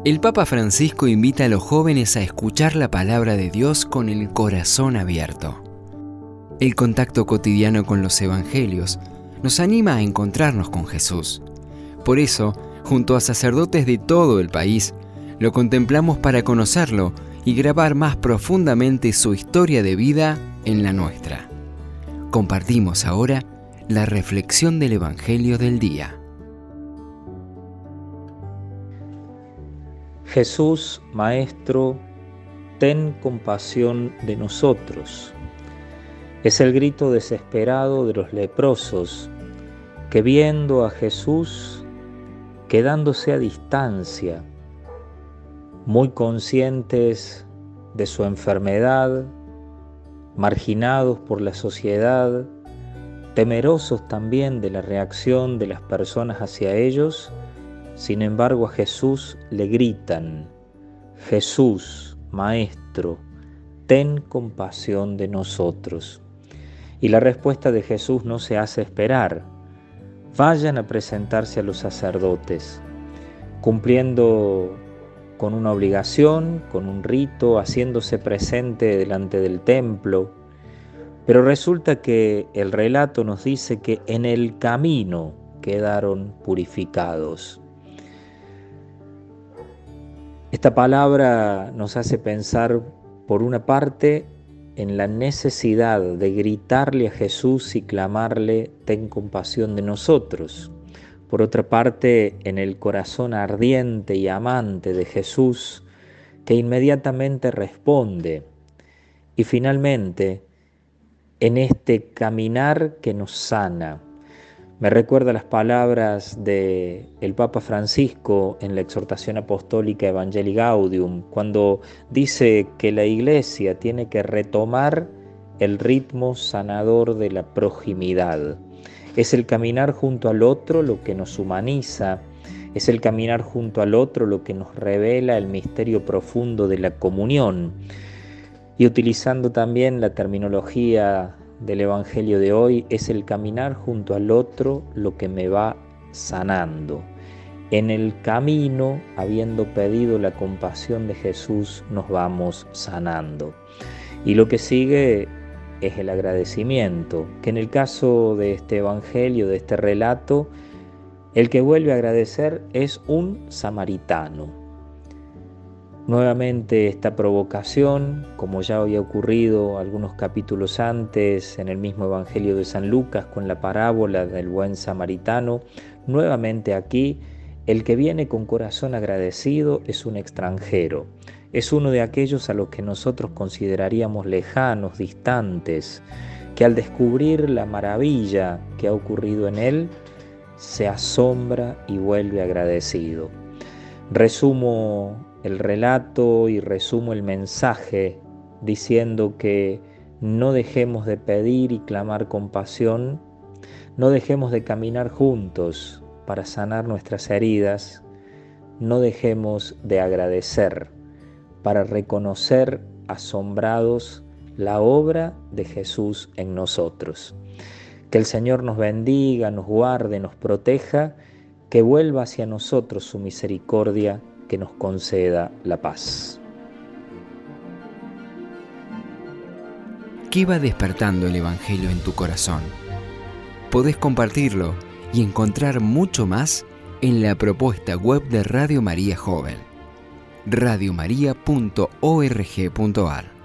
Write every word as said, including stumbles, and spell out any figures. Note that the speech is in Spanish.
El Papa Francisco invita a los jóvenes a escuchar la palabra de Dios con el corazón abierto. El contacto cotidiano con los evangelios nos anima a encontrarnos con Jesús. Por eso, junto a sacerdotes de todo el país, lo contemplamos para conocerlo y grabar más profundamente su historia de vida en la nuestra. Compartimos ahora la reflexión del Evangelio del día. Jesús, Maestro, ten compasión de nosotros. Es el grito desesperado de los leprosos que, viendo a Jesús, quedándose a distancia, muy conscientes de su enfermedad, marginados por la sociedad, temerosos también de la reacción de las personas hacia ellos, sin embargo a Jesús le gritan: Jesús, Maestro, ten compasión de nosotros. Y la respuesta de Jesús no se hace esperar. Vayan a presentarse a los sacerdotes, cumpliendo con una obligación, con un rito, haciéndose presente delante del templo. Pero resulta que el relato nos dice que en el camino quedaron purificados. Esta palabra nos hace pensar, por una parte, en la necesidad de gritarle a Jesús y clamarle: ten compasión de nosotros. Por otra parte, en el corazón ardiente y amante de Jesús, que inmediatamente responde. Y finalmente, en este caminar que nos sana. Me recuerda las palabras del Papa Francisco en la exhortación apostólica Evangelii Gaudium, cuando dice que la Iglesia tiene que retomar el ritmo sanador de la proximidad. Es el caminar junto al otro lo que nos humaniza, es el caminar junto al otro lo que nos revela el misterio profundo de la comunión. Y utilizando también la terminología del Evangelio de hoy, es el caminar junto al otro lo que me va sanando. En el camino, habiendo pedido la compasión de Jesús, nos vamos sanando. Y lo que sigue es el agradecimiento, que en el caso de este Evangelio, de este relato, el que vuelve a agradecer es un samaritano. Nuevamente esta provocación, como ya había ocurrido algunos capítulos antes en el mismo Evangelio de San Lucas con la parábola del buen samaritano, nuevamente aquí el que viene con corazón agradecido es un extranjero, es uno de aquellos a los que nosotros consideraríamos lejanos, distantes, que al descubrir la maravilla que ha ocurrido en él, se asombra y vuelve agradecido. Resumo el relato y resumo el mensaje diciendo que no dejemos de pedir y clamar compasión, no dejemos de caminar juntos para sanar nuestras heridas, no dejemos de agradecer para reconocer asombrados la obra de Jesús en nosotros. Que el Señor nos bendiga, nos guarde, nos proteja, que vuelva hacia nosotros su misericordia, que nos conceda la paz. ¿Qué va despertando el Evangelio en tu corazón? Podés compartirlo y encontrar mucho más en la propuesta web de Radio María Joven, radiomaria punto org punto ar.